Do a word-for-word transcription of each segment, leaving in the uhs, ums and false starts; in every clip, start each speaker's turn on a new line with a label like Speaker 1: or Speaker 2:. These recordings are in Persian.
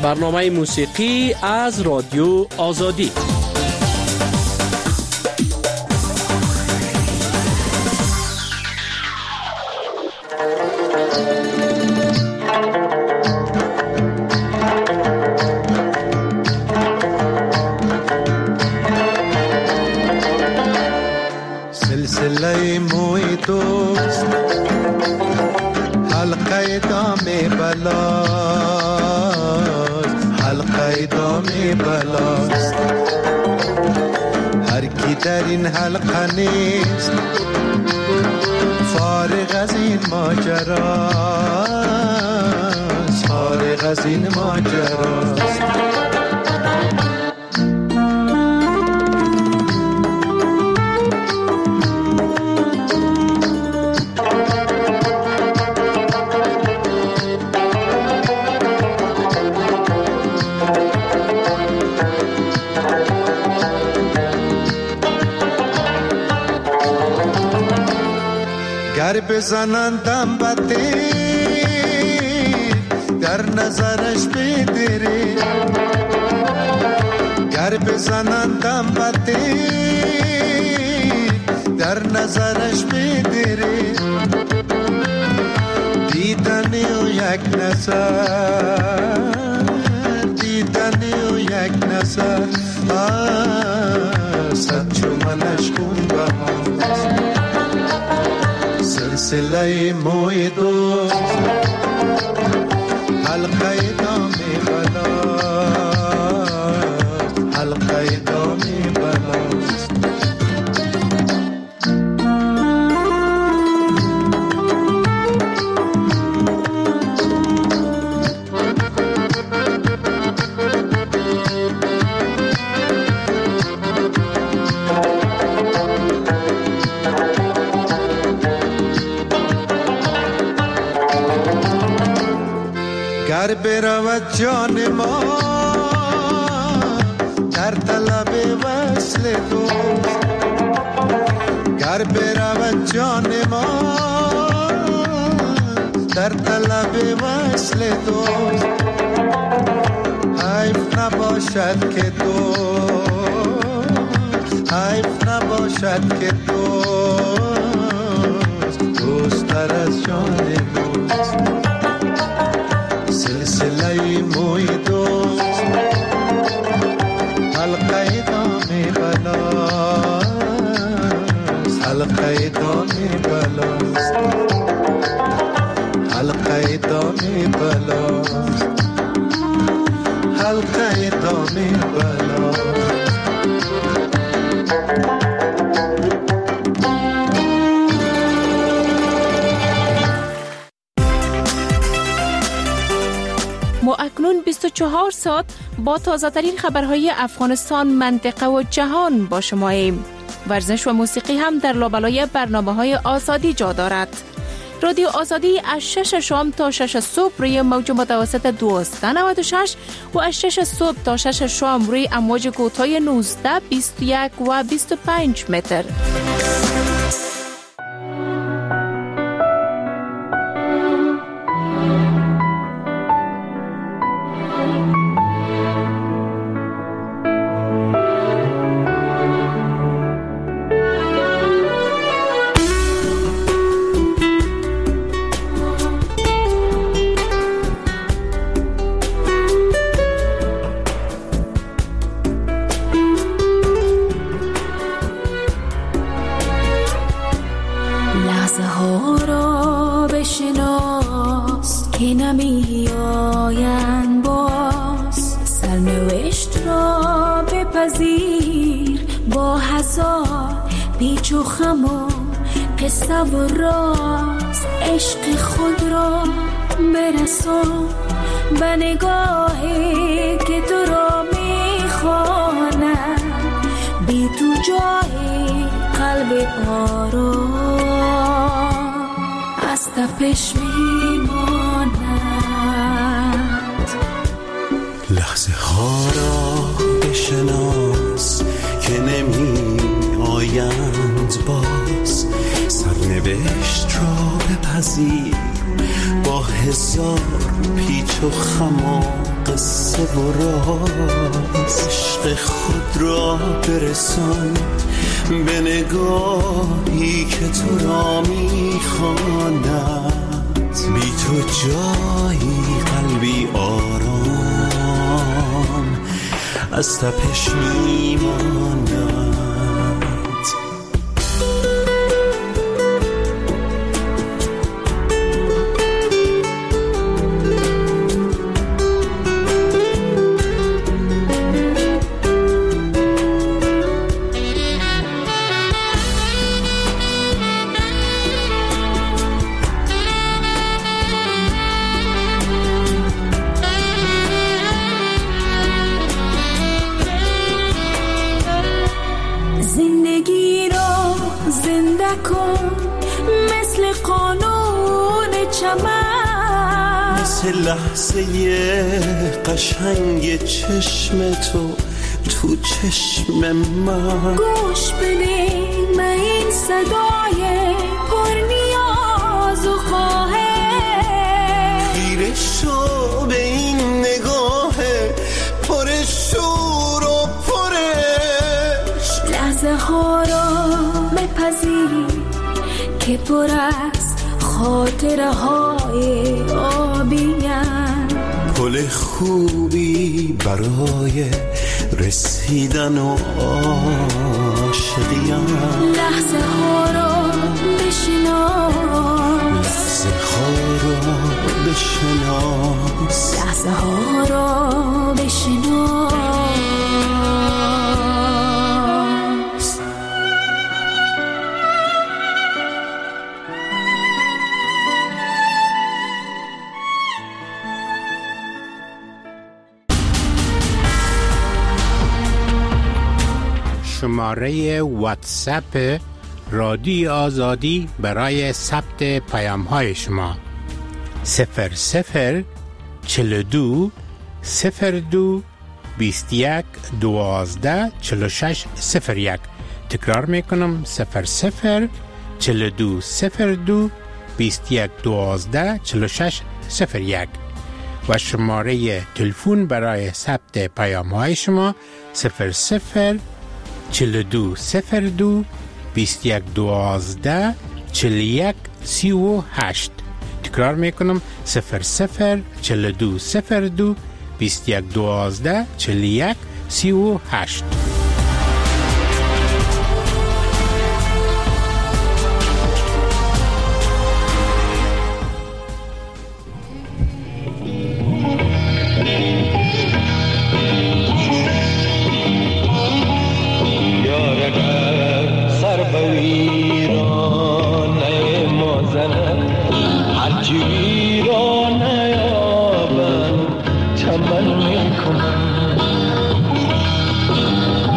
Speaker 1: برنامه موسیقی از رادیو آزادی.
Speaker 2: سلسله موی دوست حلقه دام بلاست، حلقه دام بلاست. هر کی در این حلقه نیست فارغ از این ماجراست، فارغ از این ماجراست. گر بزنندم بده در نظرش بدره، گر بزنندم بده در نظرش بدره. دیدنی و یک نظر، دیدنی و یک نظر صد چومنش کن بهاست. سلسله موی دوست حلقه دام بلاست، حلقه دام بلاست. گر برود جان ما در طلب وصل دوست، گر برود جان ما در طلب وصل دوست. حیف نباشد که دوست، حیف نباشد که دوست دوست تر از جان دوست. سلسله موی دوست حلقه دام بلاست، حلقه دام بلاست، حلقه دام بلاست، حلقه دام بلاست.
Speaker 3: ما اکنون بیست و چهار ساعت با تازه ترین خبرهای افغانستان، منطقه و جهان با شماییم. ورزش و موسیقی هم در لابلای برنامه‌های آزادی جا دارد. رادیو آزادی از شش شام تا شش صبح روی موج متوسط دویست و نود و شش و از شش صبح تا شش شام روی امواج کوتاه نوزده، بیست و یک و بیست و پنج متر.
Speaker 4: قصه و راز عشق خود را برسان به نگاهی که تو را میخواند، بی تو جای قلب آرام از تپش میماند.
Speaker 5: لحظه ها را بشناس که نمی آیند باز، سرنوشت را بپذیر با با هزار پیچ و خم و قصه و راز، عشق خود را برسان به نگاهی که تو را میخواند. بی تو جایی قلبی آرام از تپش میماند. لحظه قشنگ چشم تو تو چشم من،
Speaker 4: گوش بده من این صدای پر نیاز و خواهش،
Speaker 5: خیره شو به این نگاه پر شور و پرش.
Speaker 4: لحظه ها را بپذیر که پر از خاطره های آبیم،
Speaker 5: گل خوبی برای رسیدن و عاشقیم.
Speaker 4: لحظه ها را بشناس،
Speaker 5: لحظه ها را بشناس،
Speaker 4: لحظه ها را بشناس.
Speaker 6: شماره واتساپ رادیو آزادی برای ثبت پیام های شما صفر صفر چل دو صفر دو بیست یک دوازده چل شش صفر یک. تکرار میکنم صفر صفر چل دو صفر دو بیست یک دوازده چل شش صفر یک و شماره تلفن برای ثبت پیام های شما صفر صفر چل دو صفر دو بیست یک دوازده چل یک سی و هشت. تکرار میکنم صفر صفر چل دو صفر دو بیست یک دوازده چل یک سی و هشت.
Speaker 2: چمن میکنم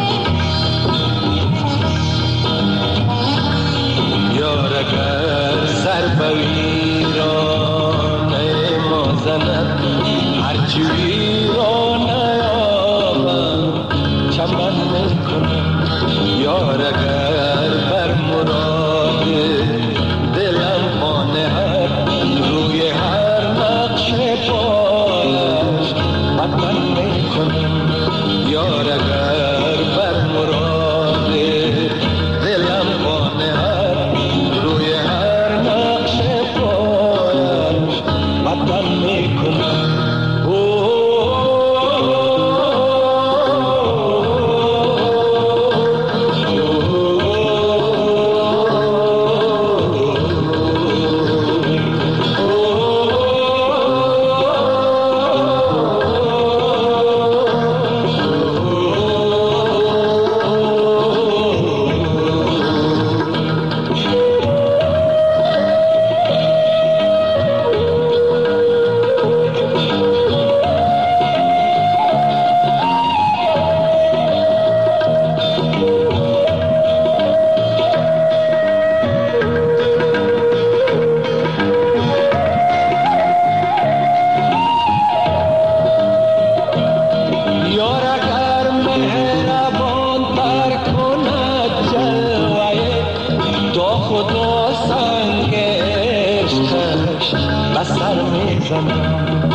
Speaker 5: میزنم.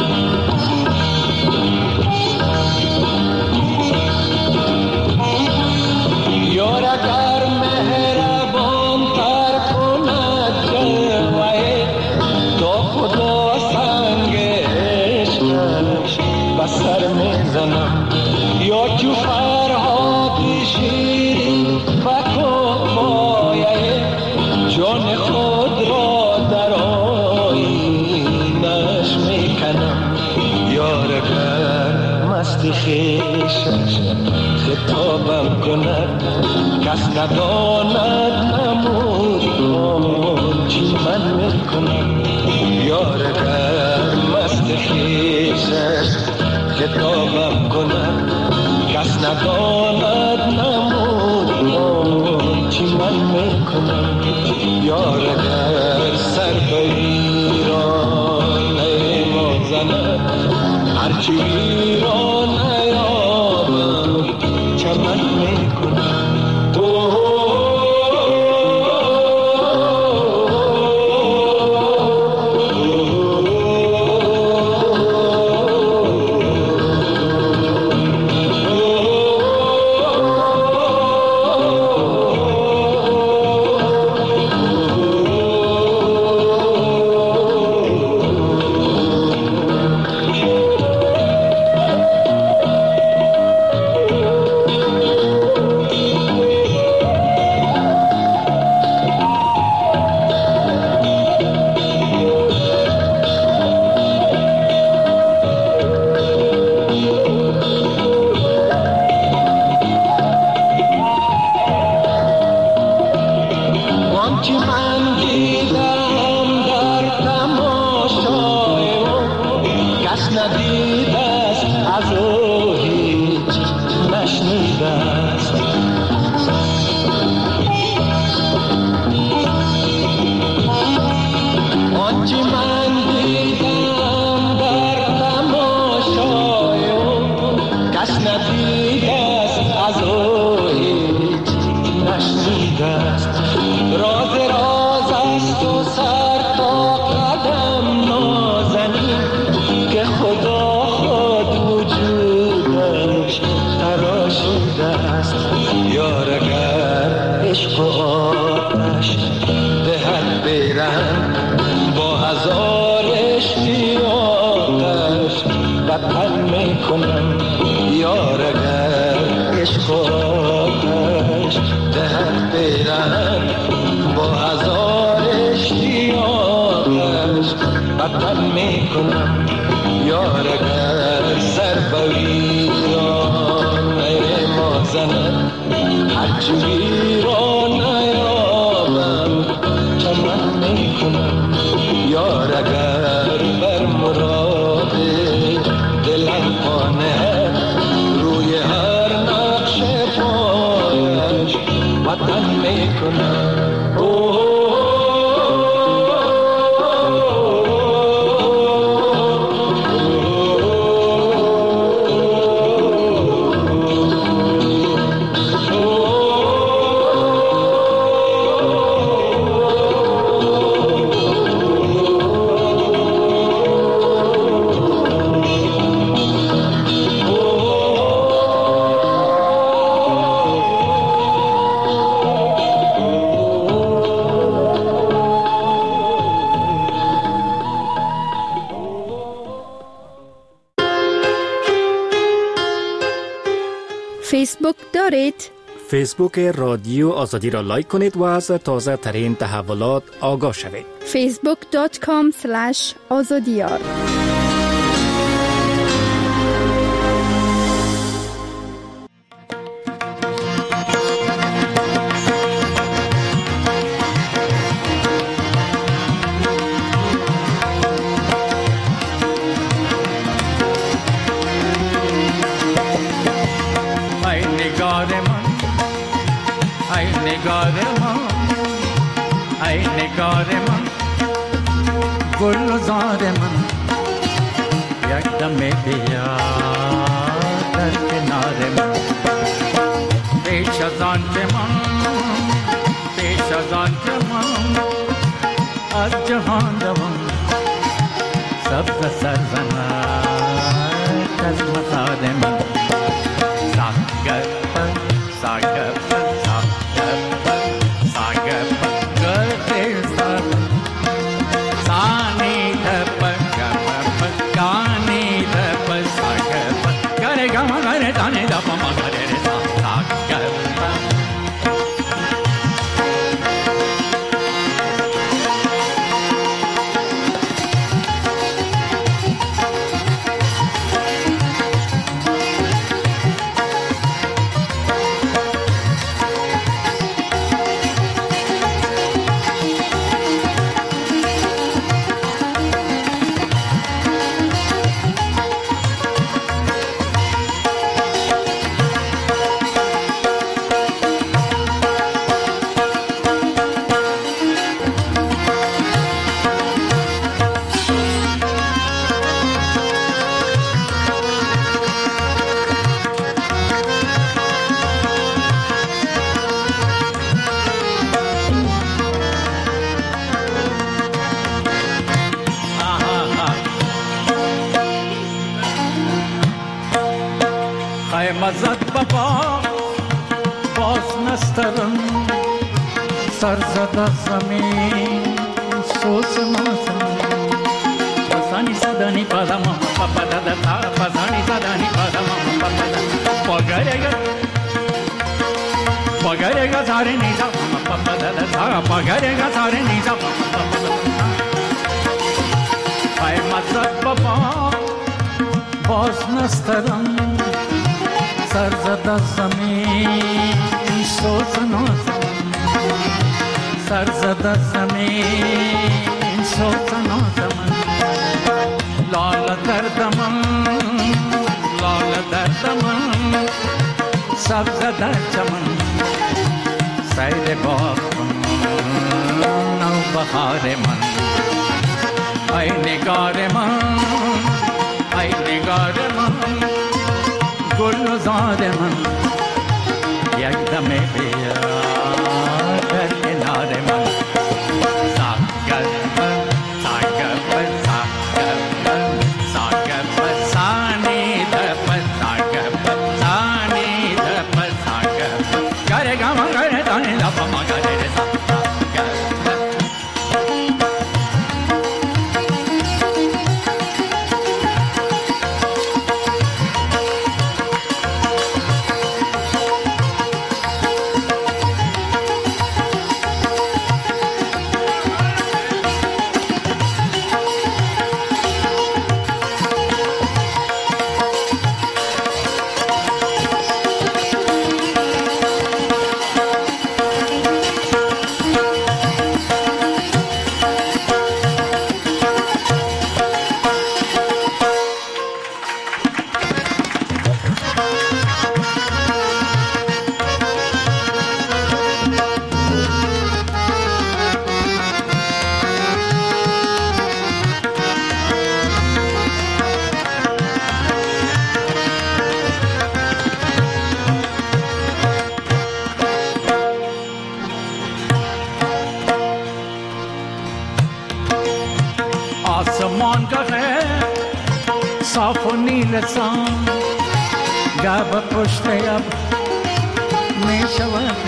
Speaker 5: یار اگر مهربان تر کند جلوه تا خدا سنگ عشقش بسر میزنم. یا چو فرهاد شیرین بکن مایه جان خود را در آیینش میکنم. یار اگر مست خویشش خطابم کند کس نداند نمود چی من میکنم. یار اگر مست خویشش خطابم کند کس نداند نمود چی من میکنم. یار اگر سر به ویرانه ما زند هرچی ویرانه یابم چمن میکنم.
Speaker 7: فیسبوک دارید؟
Speaker 1: فیسبوک رادیو آزادی را لایک کنید و از تازه ترین تحولات آگاه شوید.
Speaker 7: فیسبوک دات کام اسلش آزادیار.
Speaker 8: گلزار من یک دم بیا در کنار من پیش از آن که من پیش از آن که من از جهان دوم سبز مرغ سرزند از مزار من. ساگپ ساگپ ساگپ ساگپ گرده سر سانی دپ گپ گانی دپ ساگپ گره گم گره دانی دپ مگره ساگپ. مزد بابا باز نسترم سر زد زمین سوز نازم پسانی صدانی پادم پاپا دادا تا پسانی صدانی پادم پاپا دادا پاگرگا پاگرگا ساره نیزا پاپا دادا تا پاگرگا ساره نیزا پاپا دادا پای مزد بابا باز نسترم سر زد زمین سوز نازم سر زد زمین سوز نازم لال دردم لال دردم سبز در چمن سیل باغ نو بهار من ای نگار من ای نگار من گلزار من یک دم بیا در کنار من ساگر من ساگر من ساگر من ساگر من سانی دپ ساگر من سانی دپ ساگر گره گم گره دانی دپ ما گره ساگر آسمان کا ہے صاف و نیل سان گاب پشت اب میں شوات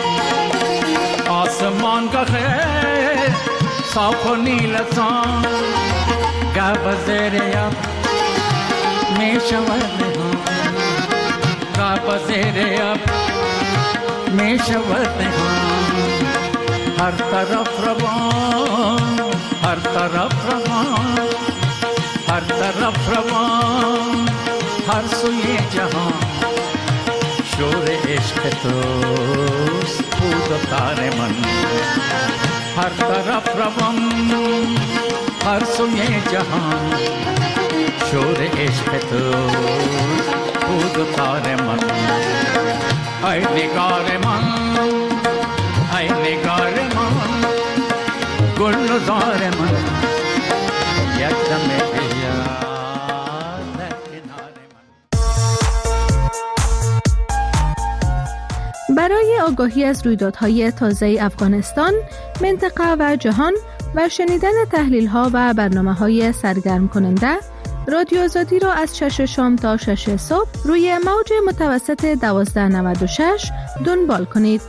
Speaker 8: ہیں آسمان کا ہے صاف و نیل سان گاب زیر اب میں شوات ہیں گاب زیر اب میں شوات ہیں ہر طرف روان ہر طرف روان ہر طرف روان ہر سوئے جہاں شور عشق توست بود و تار من ہر طرف روان ہر سوئے جہاں شور عشق توست بود و تار من اے نگار من اے نگار من گلزار من یک دم بیا در کنار من.
Speaker 7: برای آگاهی از رویدادهای تازه افغانستان، منطقه و جهان و شنیدن تحلیل ها و برنامه های سرگرم کننده، رادیو آزادی را از شش شام تا شش صبح روی موج متوسط دوازده نود و شش دنبال کنید.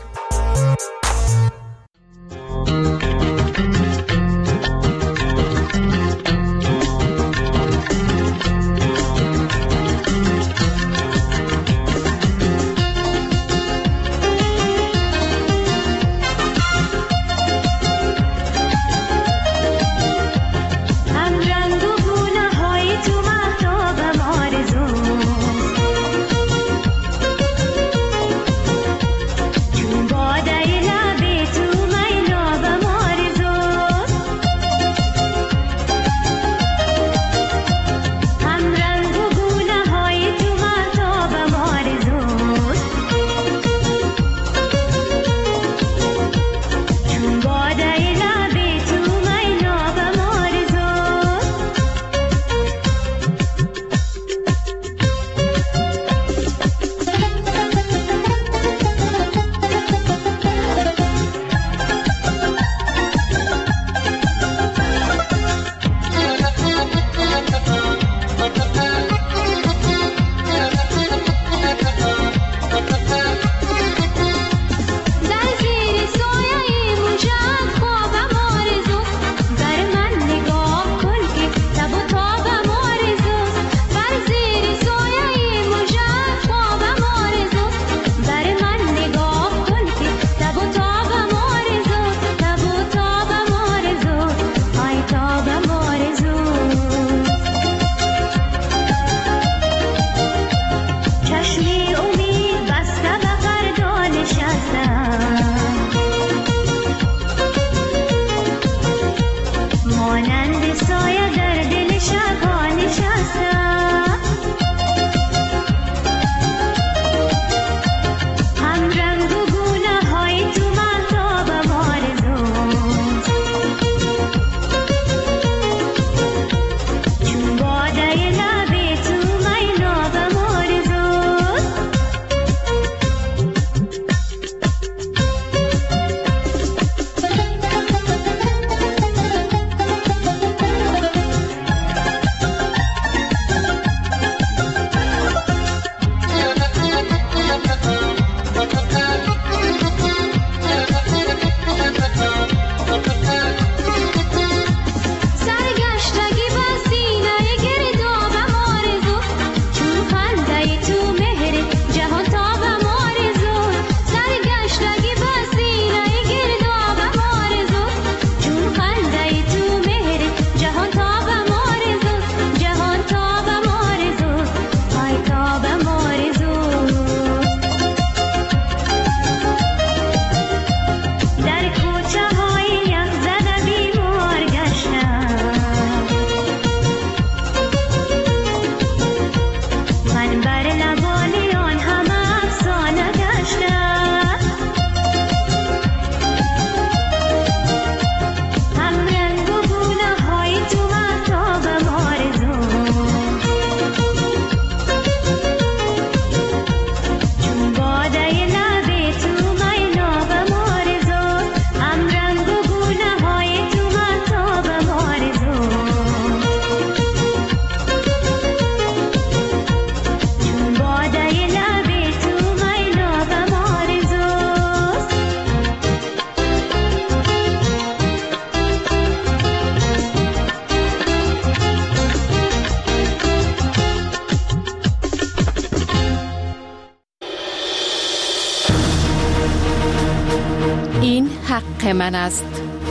Speaker 3: حق من است.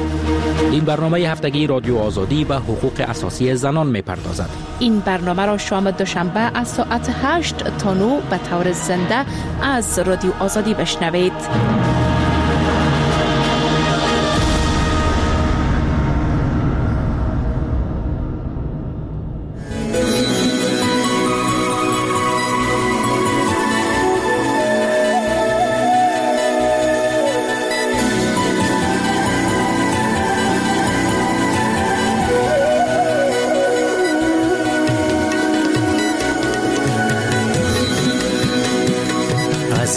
Speaker 1: این برنامه هفتگی رادیو آزادی به حقوق اساسی زنان می‌پردازد.
Speaker 3: این برنامه را شام دوشنبه از ساعت هشت تا نه به طور زنده از رادیو آزادی بشنوید.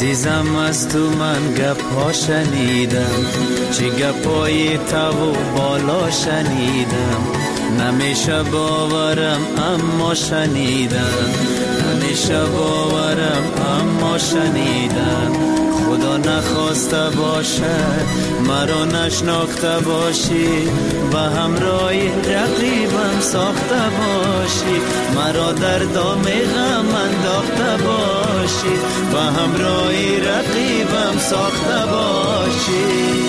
Speaker 5: عزیزم از تو من گپ‌ها شنیدم، چه گپای تو و بالا شنیدم، نمیشه باورم اما شنیدم، نمیشه باورم اما شنیدم. خدا نخواسته باشد مرا نشناخته باشی، به همراه رقیبم ساخته باشی، مرا در دام غم انداخته باشی، به همراه رقیبم ساخته باشی.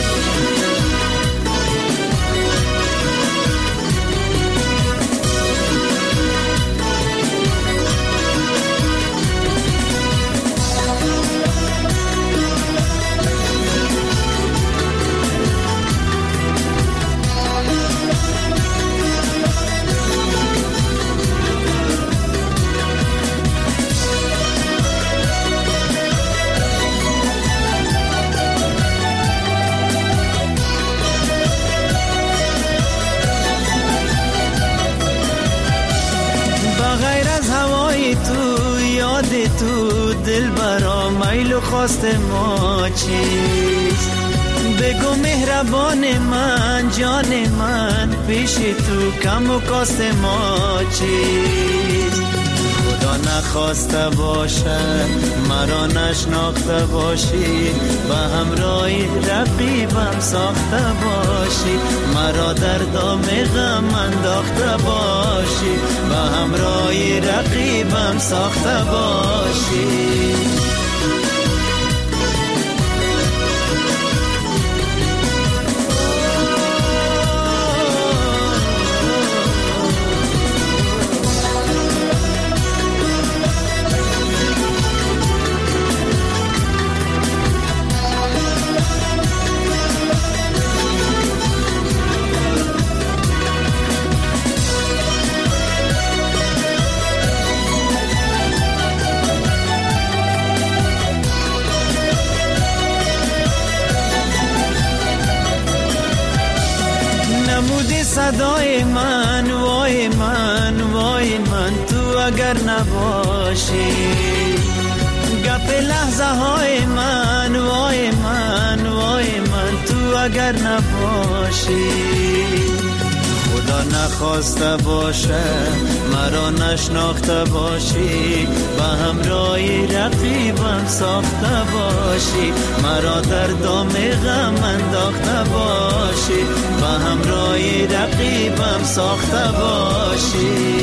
Speaker 5: تو دل برا میل و خواست ما چیست؟ بگو مهربان من جان من، پیش تو کم و کاست ما چیست؟ خدا نخواسته باشد مرا نشناخته باشی، به همراه رقیبم ساخته باشی، مرا در دام غم انداخته باشی، به همراه رقیبم ساخته باشی. صدای من وای من وای من تو اگر نباشی، گپ لحظه های من وای من وای من تو اگر نباشی. خدا نخواسته باشه مرا نشناخته باشی، به همراه رقیبم ساخته باشی، مرا در دام غم انداخته باشی، به همراه رقیبم ساخته باشی.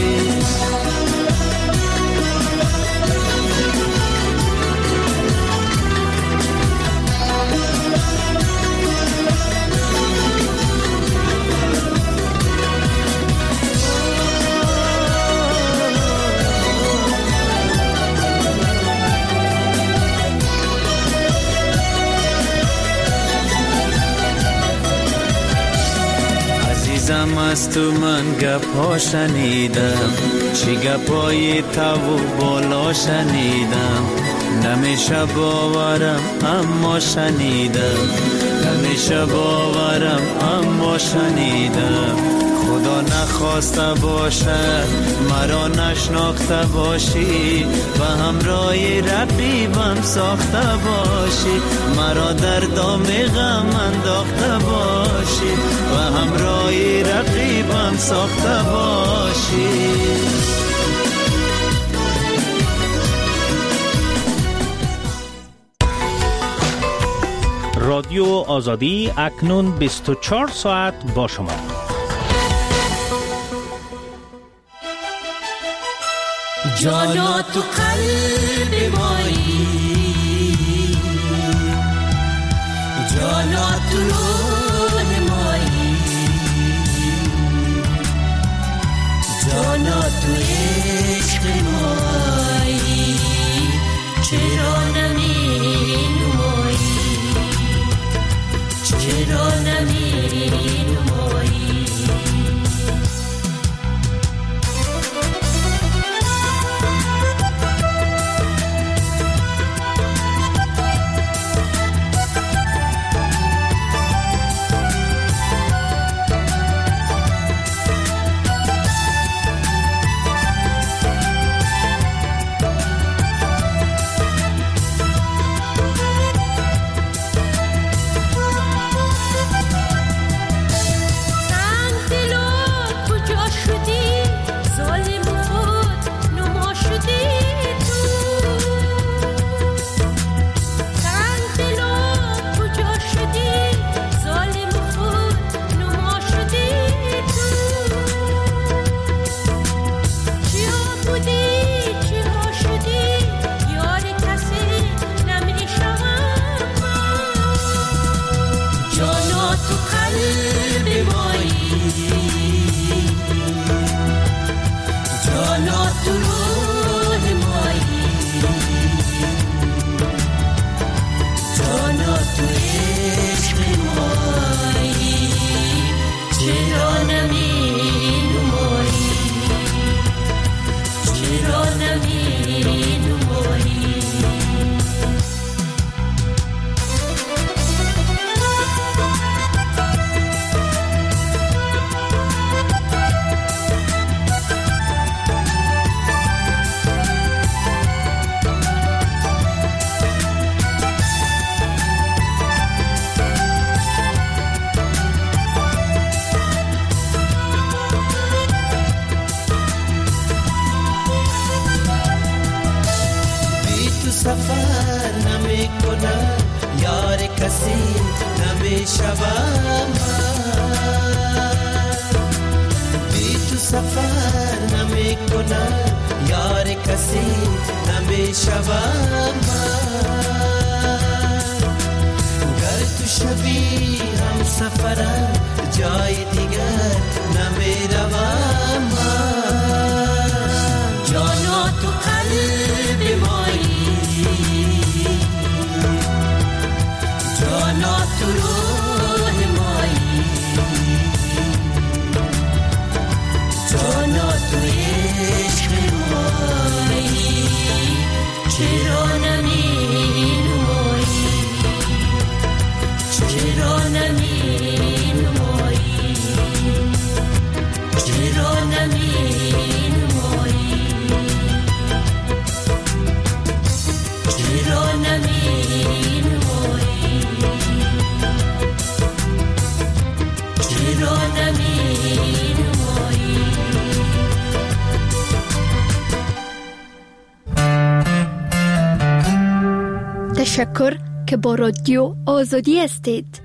Speaker 5: عزیزم از تو من گپ‌ها شنیدم، چی گپای تو و بالا شنیدم، نمیشه باورم اما شنیدم، نمیشه باورم اما شنیدم. خدا نخواسته باشد مرا نشناخته باشی، به همراه رقیبم ساخته باشی، مرا در دام غم انداخته باشی، به همراه رقیبم ساخته باشی.
Speaker 1: رادیو آزادی اکنون بیست و چهار ساعت با شما.
Speaker 4: جانا تو قلب مایی، جانا تو روح مایی، جانا تو عشق مایی، چرا نمی نمایی، چرا نمی نمایی. تو عشق مایی چرا نمی نمایی چرا نمی نمایی
Speaker 5: سفر نمی کنم یار کسی نمی شوم بی تو سفر نمی کنم یار کسی نمی شوم گر تو شبی هم سفرم جای دیگر نمی روم
Speaker 4: جانا تو قلب مایی جانا تو روح مایی جانا تو عشق مایی چرا نمی نمایی چرا نمی نمایی چرا نمی نمایی چرا نمی نمایی چرا نمی نمایی
Speaker 9: تشکر که با رادیو آزادی هستید.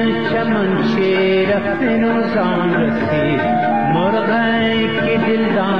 Speaker 10: چمن شیر فنوزان رسید مرغی که دلدان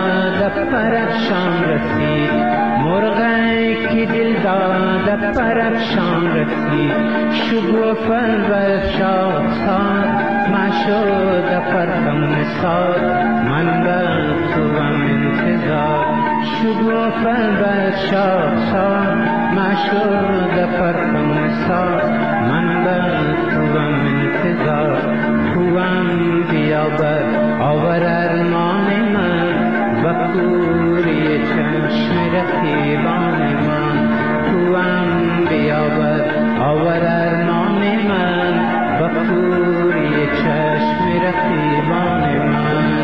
Speaker 10: پرفشان رسید، مرغی که دل داد پرفشان رسید، شگوفن و شاخسار مشود پرتم نثار، من بر توام انتظار، شگوفن و شاخسار مشود پرتم نثار، من بر توام انتظار، توام بیابر آور ارمان من، بکوری چشم رقیبان من، توام بیابر آور ارمان من، بکوری چشم رقیبان من.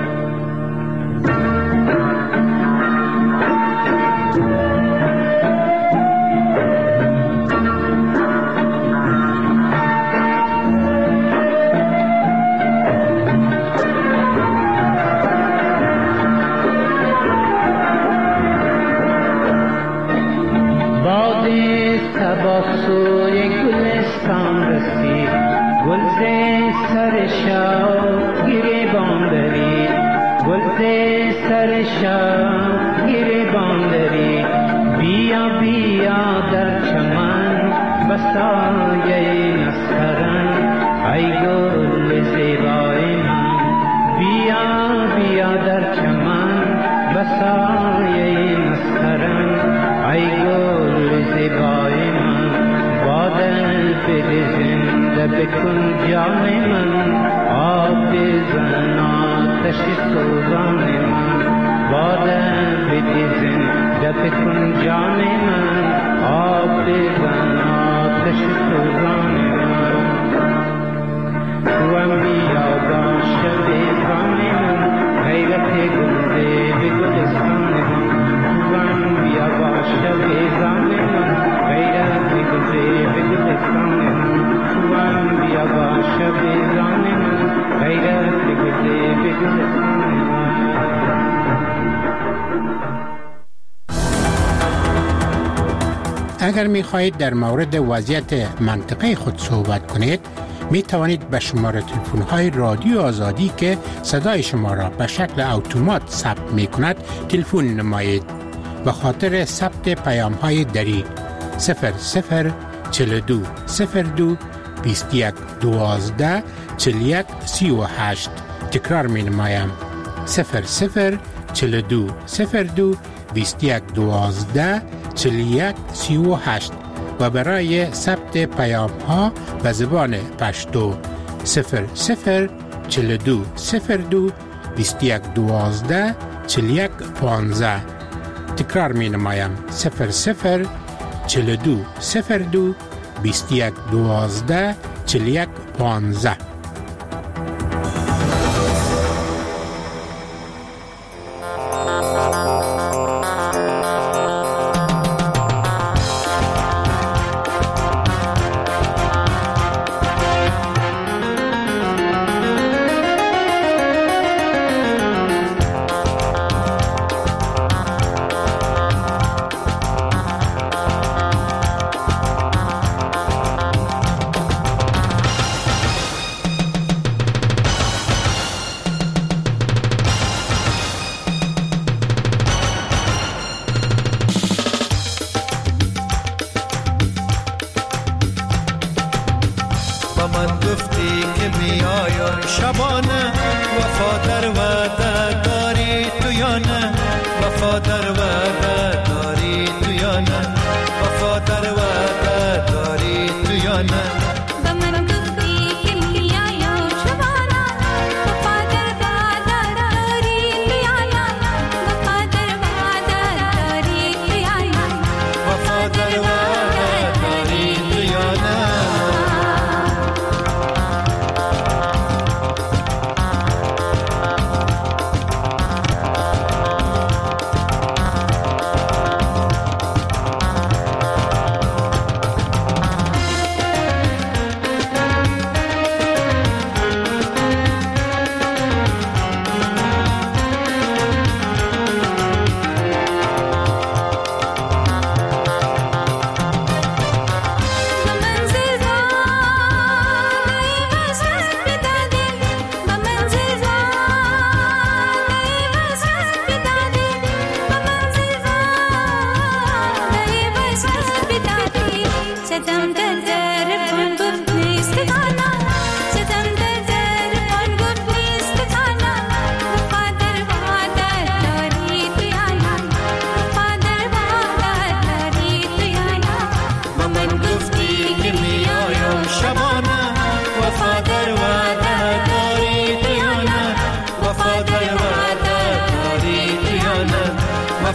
Speaker 10: سوی گلستان رسید، گل سر شاه گریبان دارید، گل سر شاه گریبان دارید، بیا بیا در چمن بسایه نسترن، ای گل زیبای من، بیا بیا در چمن بسایه نسترن، ای گل زیبای من، بادل بریزنده بکن جان من، آب بزن آتش سوزان من، بادل بریزنده بکن جان من، آب بزن آتش سوزان من، توام بیا باش بیزان من، غیرت گلده به گلستان من، توام بیا باش بیزان من، غیرت گلده به گلستان من، توام بیا باش بیزان من، غیرت گلده به گلستان من.
Speaker 6: اگر می خواهید در مورد وضعیت منطقه خود صحبت کنید، می توانید به شماره تلفن های رادیو آزادی که صدای شما را به شکل اتومات ثبت می کند تلفن نمایید. به خاطر ثبت پیام های دری صفر صفر چهل و دو صفر دو بیست و یک دوازده چهل و یک سی و هشت. تکرار می نمایم صفر صفر چهل و دو صفر دو بیست و یک دوازده چهل و یک سی و هشت و برای ثبت پیام ها به زبان پشتو صفر صفر چهل و دو صفر دو بیست و یک دوازده چهل و یک پانزده. تکرار می نمایم صفر صفر چهل و دو صفر دو بیست و یک دوازده چهل و یک پانزده.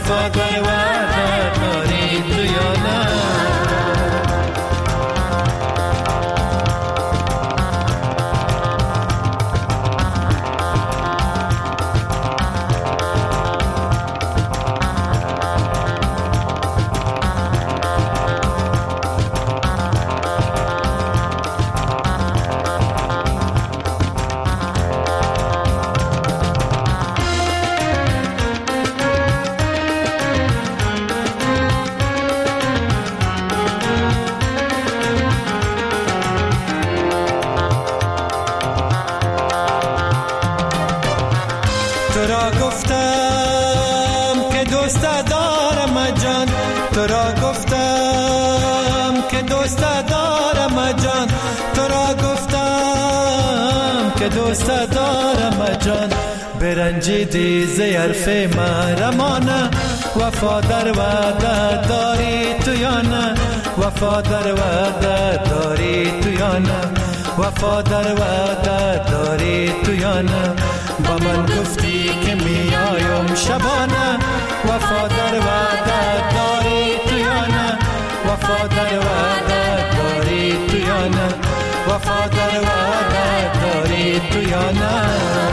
Speaker 2: وفادار وفاداری تو یا نه؟ تو را گفتم که دوست دارم جان، تو را گفتم که دوست دارم جان، تو را گفتم که دوست دارم جان. برنجیدی ز حرف محرمانه، وفادار وعده داری تو یا نه؟ وفادار وعده داری تو یا نه؟ وفادار وعده داری تو یا نه؟ با من گفتی که میایم شبانه، وفادار وعده داری تو یا نه؟ وفادار وعده داری تو یا نه؟ وفادار وعده داری تو یا نه؟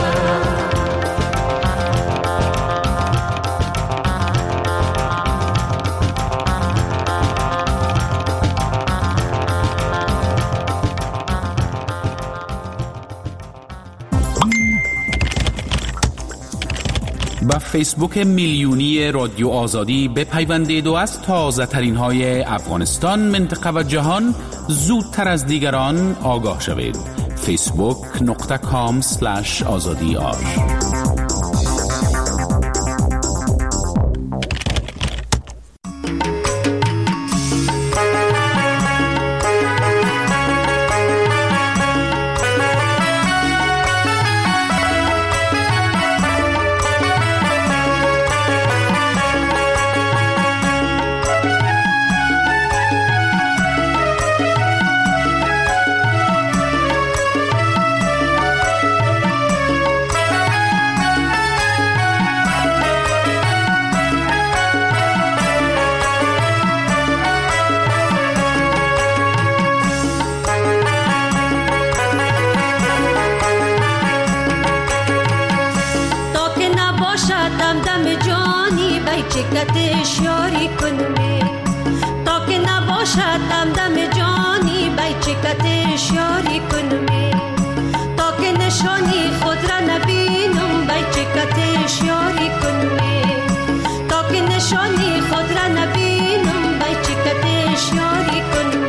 Speaker 11: با فیسبوک میلیونی رادیو آزادی بپیوندید و از تازه ترین های افغانستان، منطقه و جهان زودتر از دیگران آگاه شوید. فیسبوک نقطه کام سلش آزادی آر.
Speaker 4: چکتش یاری کنمی تا که نباشد دم جانی بی چکتش یاری کنمی تا که نشانی خود را نبینم بی چکتش یاری کنمی تا که نشانی خود را نبینم بی چکتش یاری کنمی.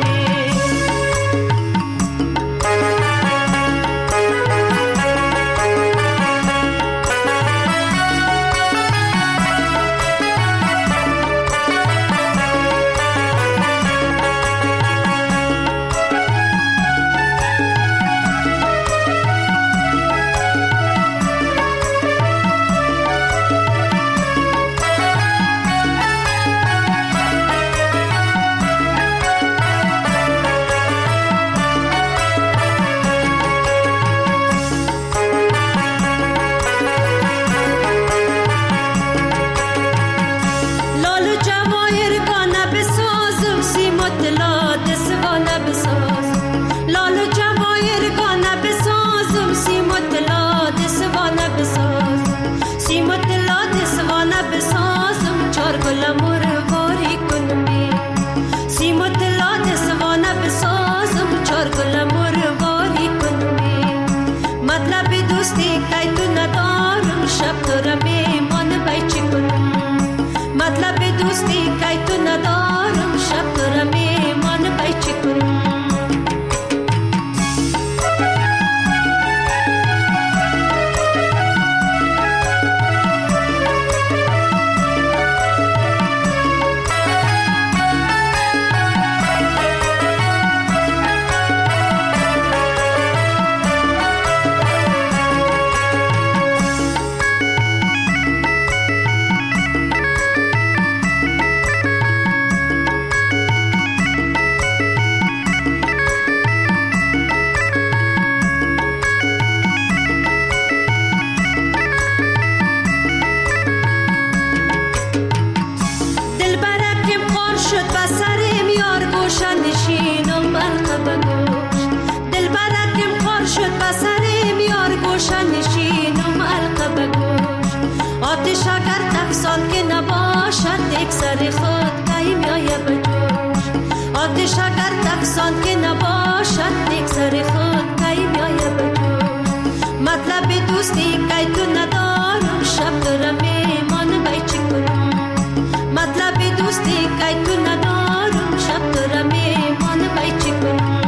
Speaker 4: گوشه نشینم القبه گوش دل برکم خار شد بسرم یار گوشه نشینم القبه گوش آتش اگر تفسان که نباشد یک سر خود که میایه بجوش آتش اگر تفسان که نباشد یک سر خود که میایه بجوش مطلب دوستی که تو ندارم شب دارم ایمان بای چی کنم مطلب دوستی که تو ندارم شب دارم ایمان بای چی کنم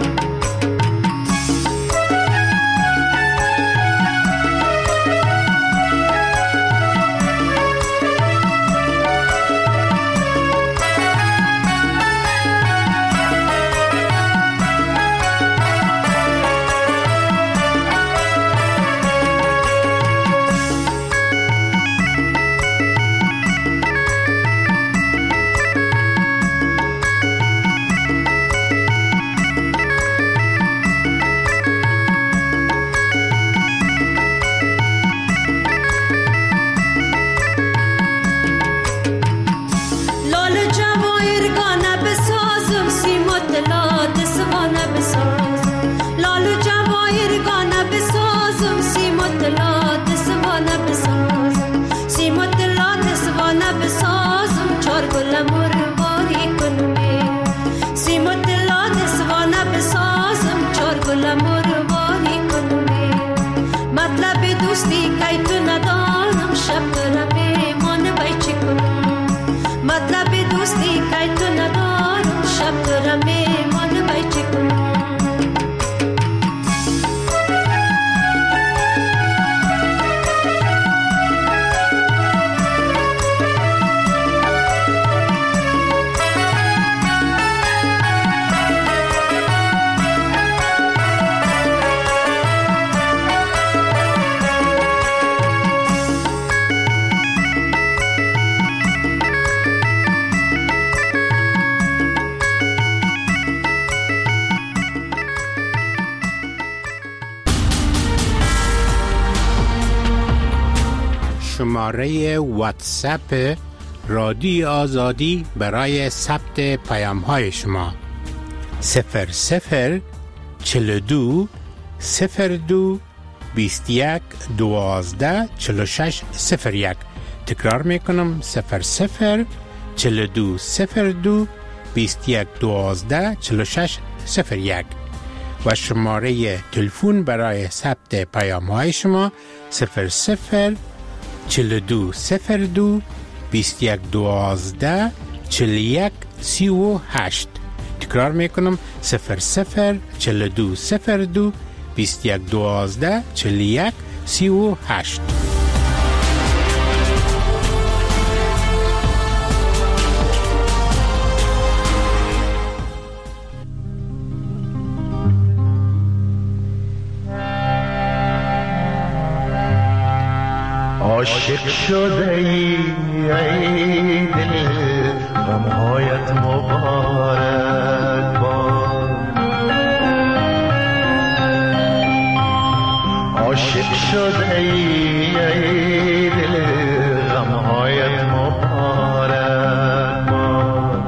Speaker 6: شماره واتساپ رادیو آزادی برای ثبت پیام های شما صفر صفر چل دو صفر دو بیست یک دوازده چل شش صفر یک. تکرار میکنم صفر صفر چل دو صفر دو بیست یک دوازده چل شش صفر یک و شماره تلفن برای ثبت پیام های شما صفر صفر چل دو صفر دو بیست یک دوازده چل یک سی و هشت. تکرار میکنم صفر صفر چل دو صفر دو بیست یک دوازده چل یک سی و هشت.
Speaker 12: عاشق شده ای ای دل غمهایت مبارک باد عاشق شده ای ای دل غمهایت مبارک باد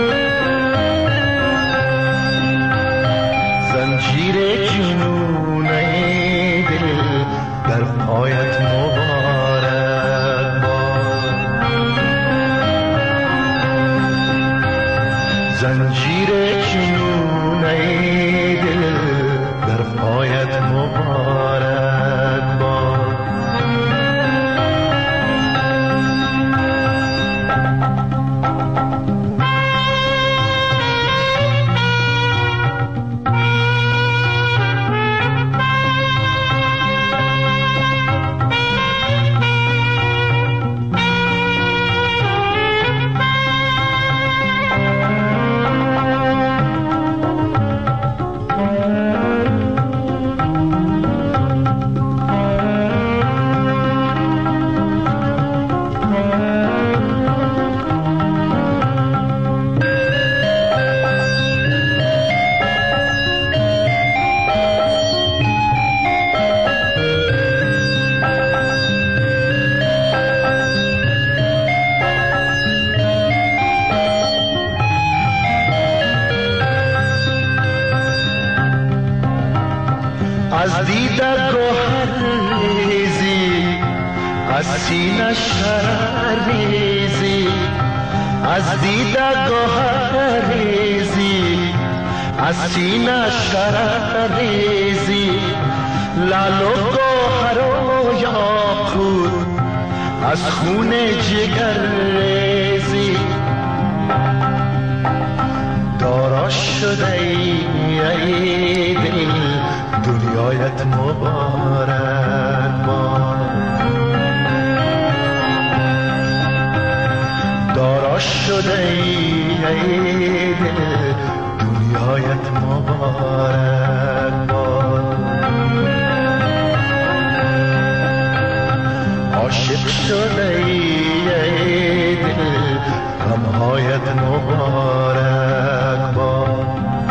Speaker 12: زنجیر جنون ای دل در پایت مبارک زنجیر جنون ای دل در پایت مبارک باد سینه شرر ریزی، از دیده گوهر ریزی، از سینه شرر ریزی، لال و گوهر و یاقوت از خون جگر ریزی. دارا شده ای دل دنیایت مبارک باد، دارا شده ای دل دنیایت مبارک باد. عاشق شده ای دل غمهایت مبارک باد.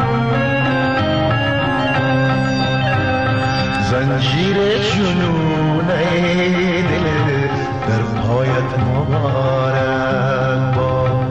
Speaker 12: زنجیر جنون ای دل در پایت مبارک باد.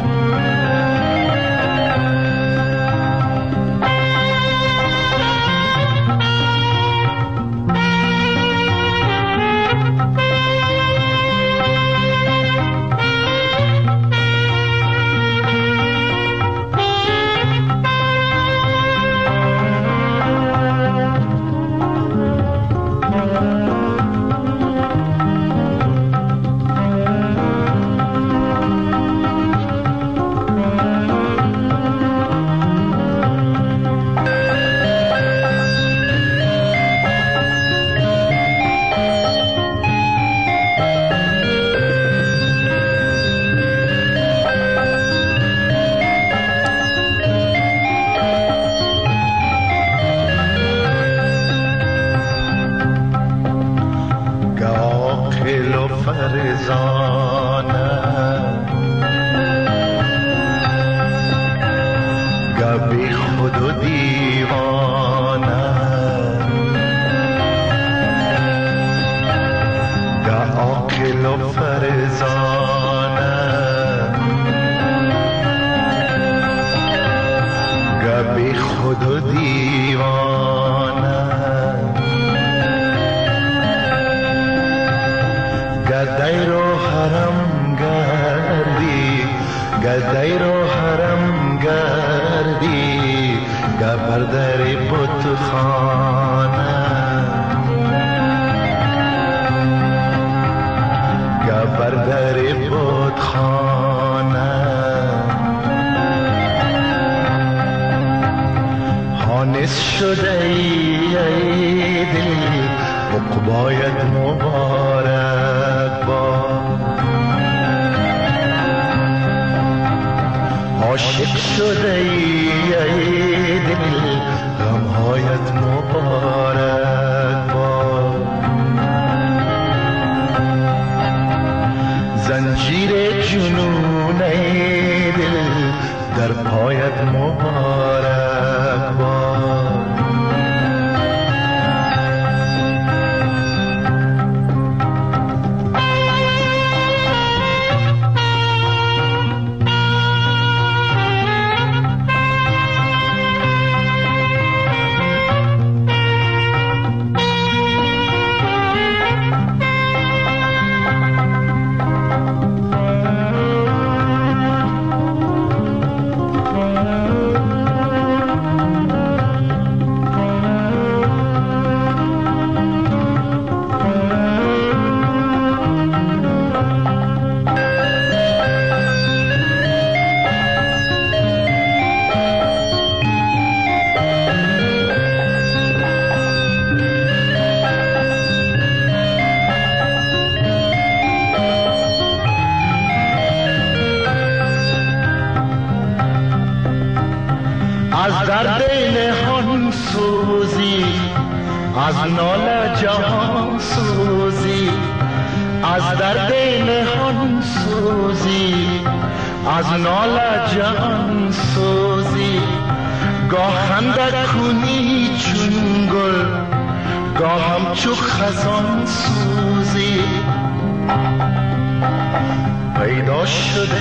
Speaker 12: پیدا شده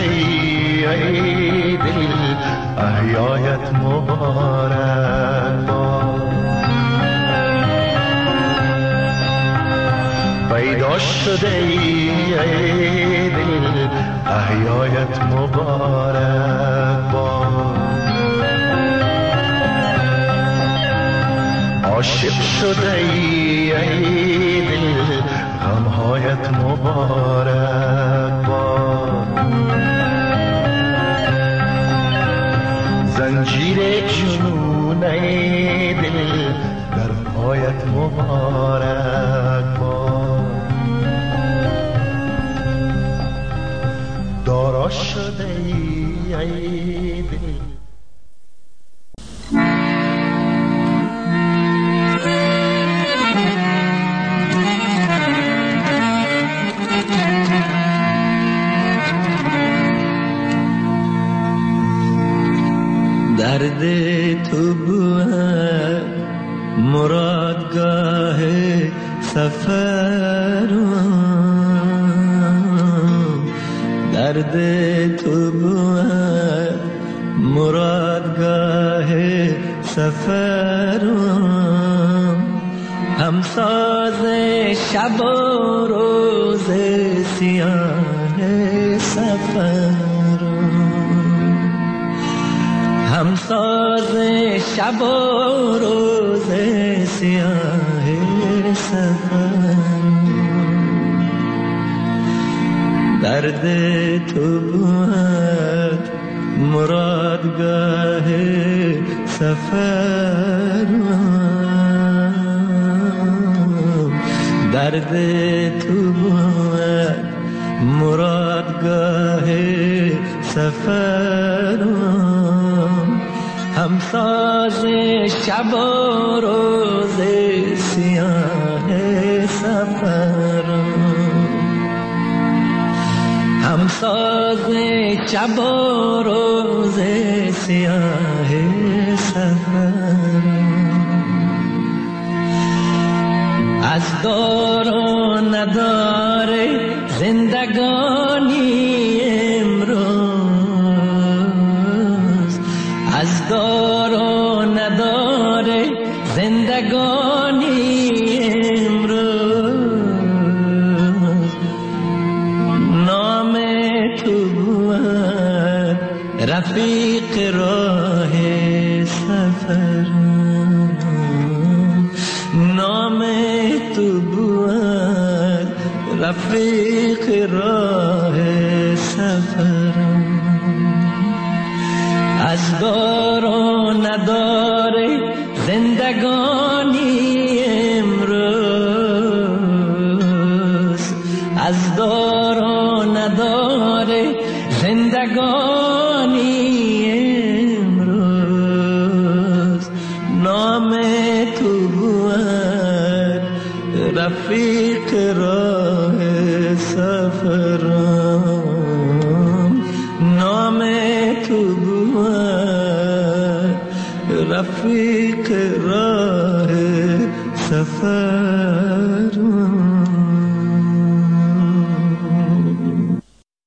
Speaker 12: ای دل احیایت مبارک باد. پیدا شده ای ای دل احیایت مبارک باد. عاشق شده ای ای دل غمهایت مبارک باد. زنجیر جنون ای دل در پایت مبارک باد. دارا شده ای ای دل
Speaker 2: درد تو بود مرادگاه سفرم. درد تو بود مرادگاه سفرم. همساز شب و روز سیاه سفرم. همساز شب و روز سیاه سفر. درد تو بود مرادگاه سفر. درد تو بود مرادگاه سفر. همساز شب و روز سیاه سفر. همساز شب و روز سیاه سفر. از دار و ندار زندگانی امروز. از دار و ندار زندگانی امروز. نام تو بود رفیق راه سفر. نام تو بود رفیق راه سفر. از دار و ندار زندگانی امروز. از دار و ندار زندگانی امروز. نام تو بود رفیق راه سفرم. نام تو بود رفیق